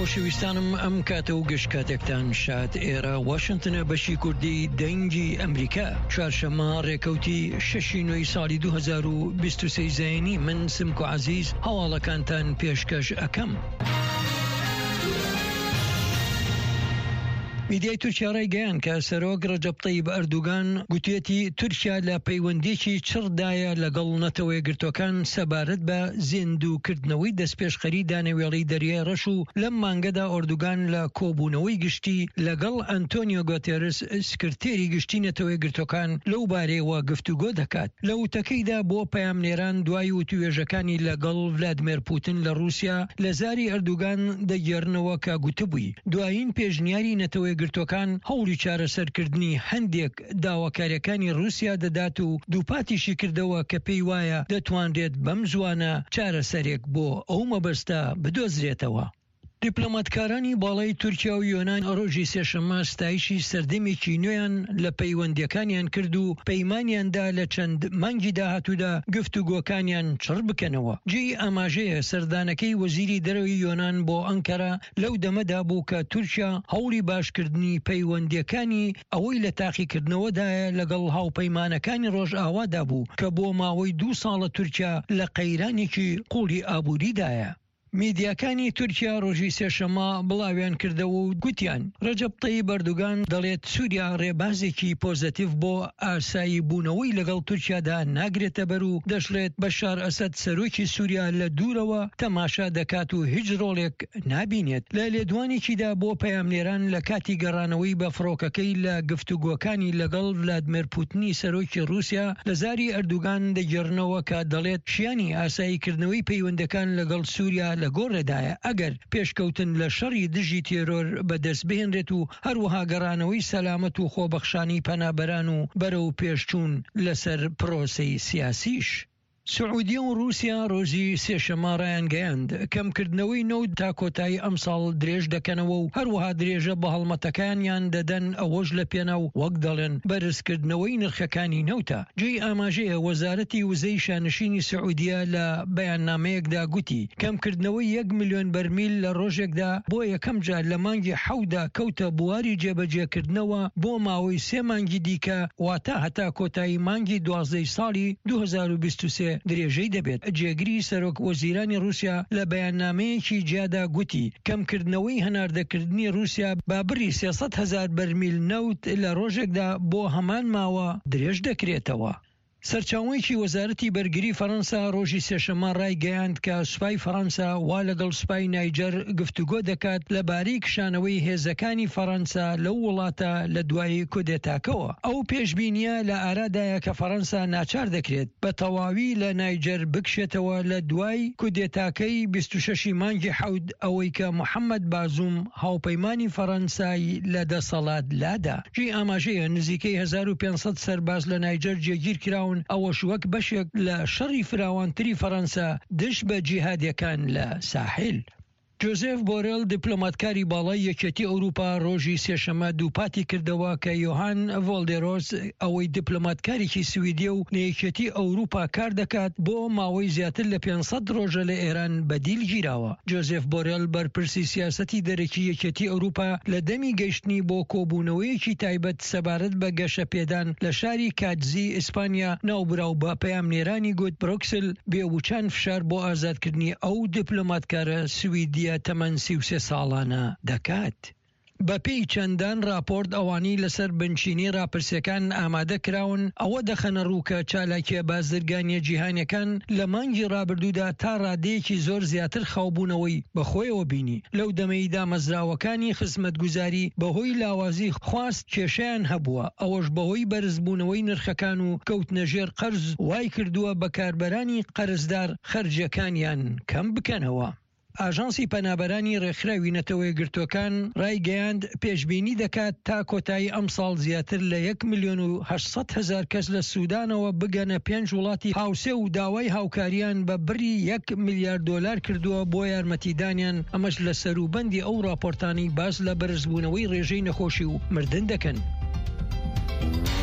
خۆشەویستانم ئەم کاتە و گەشت کاتێکتان شاد ئێرە واشنتنە بەشی کوردی دەنگی ئەمریکا چوارشەممە ڕێکەوتی 6 نوێی ساڵی 2023 زەینی من سمکو عەزیز هەواڵەکانتان پێشکەش ئەکەم. میدیای تورکیا ڕایگەیاند کە سەرۆک ڕەجەب طەیب ئەردوغان گوتوێتی تورکیا لە پەیوەندیەکی چڕدایە لەگەڵ نەتەوە یەکگرتووەکان سەبارەت بە زیندووکردنەوەی دەستپێشخەری دانەوێڵی دەریای ڕەش و لەم مانگەدا ئەردوغان لە کۆبوونەوەی گشتی لەگەڵ ئەنتۆنیۆ گوتێرس سکرتێری گشتی نەتەوە یەکگرتووەکان لەو بارەیەوە گفتوگۆ دەکات. لە وتەکەیدا بۆ پەیامنێران دوای وتوێژەکانی لەگەڵ ڤلادیمیر پوتین لە رووسیا لە زاری ئەردوغان دەگێڕنەوە کە گوتبووی دوایین پێشنیاری نەتەوە یەکگرتووەکان هەوڵی چارەسەرکردنی هەندێک داواکاریەکانی رووسیا دەدات و دووپاتیشی کردەوە کە پێی وایە دەتوانرێت بەم زوانە چارەسەرێک بۆ ئەو مەبەستە بدۆزرێتەوە. دیپلۆماتکارانی باڵای تورکیا و یۆنان ڕۆژی سێشەممە ستایشی سەردەمێکی نوێیان لە پەیوەندیەکانیان کرد و پەیمانیاندا لە چەند مانگی داهاتوودا گفتوگۆکانیان چڕ بکەنەوە. جێی ئاماژەیە سەردانەکەی وەزیری دەرەوەی یۆنان بۆ ئەنکەرا لەو دەمەدا بوو کە تورکیا هەوڵی باشکردنی پەیوەندیەکانی ئەوەی لە تاقیکردنەوەدایە لەگەڵ هاوپەیمانەکانی ڕۆژئاوادا بوو کە بۆ ماوەی 2 ساڵە تورکیا لە قەیرانێکی قوڵی ئابووریدایە. میدیاکانی تورکیا ڕۆژی سێشەممە بڵاویان کردەوە و گوتیان ڕەجەب طەیب ئەردوغان دەڵێت سووریا ڕێبازێکی پۆزتیڤ بۆ ئاسایی بوونەوەی لەگەڵ تورکیادا ناگرێتە بەر و دەشڵێت بەشار ئەسەد سەرۆکی سووریا لە دوورەوە تەماشا دەکات و هیچ ڕۆڵێک نابینێت. لە لێدوانێکیدا بۆ پەیامنێران لە کاتی گەڕانەوەی بە فڕۆکەکەی لە گفتوگۆکانی لەگەڵ ڤلادیمیر پوتینی سەرۆکی رووسیا لە زاری ئەردوغان دەگێڕنەوە کە دەڵێت شیانی ئاساییکردنەوەی پەیوەندەکان لەگەڵ سووریا لە گۆڕێدایە ئەگەر پێشکەوتن لە شەڕی دژی تێرۆر بەدەست بهێنرێت و هەروەها گەڕانەوەی سەلامەت و خۆبەخشانی پەنابەران و بەرەو پێشچوون لەسەر پرۆسەی سیاسیش. سعودیە و رووسیا ڕۆژی سێشەممە ڕایانگەیاند کەمکردنەوەی نەوت تا کۆتایی ئەم ساڵ درێژ دەکەنەوە و هەروەها درێژە بە هەڵمەتەکانیان دەدەن ئەوەش لە پێناو وەک دەڵێن بەرزکردنەوەی نرخەکانی نەوتە. جێی ئاماژەیە وەزارەتی وزەی شانشینی سعودیە لە بەیاننامەیەکدا گوتی کەمکردنەوەی 1 ملیۆن بەرمیل لە ڕۆژێکدا بۆ یەکەم جار لە مانگی 7دا کەوتە بواری جێبەجێکردنەوە بۆ ماوەی 3 مانگی دیکە واتە هەتا کۆتایی مانگی 12 ساڵی 2023 درێژەی دەبێت. جێگری سەرۆک وەزیرانی رووسیا لە بەیاننامەیەکی جیادا گوتی کەمکردنەوەی هەناردەکردنی رووسیا بابری 300,000 بەرمیل نەوت لە ڕۆژێکدا بۆ هەمان ماوە درێژ دەکرێتەوە. سەرچاوەیەکی وەزارەتی بەرگری فەڕەنسا ڕۆژی سێشەممە ڕایگەیاند کە سوپای فەڕەنسا وا لەگەڵ سوپای نایجەر گفتوگۆ دەکات لەبارەی کشانەوەی هێزەکانی فەڕەنسا لەو وڵاتە لە دوای کودێتاکەوە. ئەو پێشبینیە لە ئارادایە کە فەڕەنسا ناچار دەکرێت بە تەواوی لە نایجەر بکشێتەوە لە دوای کودێتاکەی 26 مانگی 7 ئەوەی کە محەممەد بازووم هاوپەیمانی فەڕەنسایی لە دەسەڵات لادا. ژی ئاماژەیە نزیکەی 1500 سەرباز لە نایجەر جێگیر کراون ئەوەش وەک بەشێک لە شەڕی فراوانتری فەڕەنسا دش بە جیهادیەکان لە ساحیل. جۆزێف بۆرێل دیپلۆماتکاری باڵای یەکێتی ئەوروپا ڕۆژی سێشەممە دووپاتی کردەوە کە یۆهان ڤۆلدێرۆس ئەوەی دیپلۆماتکارێکی سویدیە و لە یەکێتی ئەوروپا کار دەکات بۆ ماوەی زیاتر لە 500 ڕۆژە لە ئێران بەدیل گیراوە. جۆزێف بۆرێل بەرپرسی سیاسەتی دەرەکی یەکێتی ئەوروپا لە دەمی گەیشتنی بۆ کۆبوونەوەیەکی تایبەت سەبارەت بە گەشەپێدان لە شاری کاتزی ئیسپانیا ناوبراو بە پەیامنێرانی گوت بروکسل بێوچان فشار بۆ ئازادکردنی ئەو دیپلۆماتکارە سویدیە تەمەن 33 ساڵانە دەکات. بەپێی چەندان راپۆرت ئەوانی لەسەر بنچینی راپرسیەکان ئامادە کراون ئەوە دەخەنە ڕووکە چالاکیە بازرگانیە جیهانیەکان لە مانگی ڕابردوودا تا ڕادەیەکی زۆر زیاتر خاوبوونەوەی بەخۆیەوە بینی. لەو دەمەی دامەزراوەکانی خزمەتگوزاری بەهۆی لاوازی خواست کێشەیان هەبووە ئەوەش بەهۆی بەرزبوونەوەی نرخەکان و کەوتنەژێر قەرز وای کردووە بەکاربەرانی قەرزدار خەرجەکانیان کەم بکەنەوە. ئاژانسی پەنابەرانی ڕێکخراوی نەتەوە یەکگرتووەکان ڕایگەیاند پێشبینی دەکات تا کۆتایی ئەم ساڵ زیاتر لە 1,800,000 کەس لە سوودانەوە بگەنە 5 وڵاتی هاوسێ و داوای هاوکاریان بە بڕی 1 ملیارد دۆلار کردووە بۆ یارمەتیدانیان. ئەمەش لە سەروبەندی ئەو راپۆرتانی باس لە بەرزبوونەوەی ڕێژەی نەخۆشی و مردن دەکەن.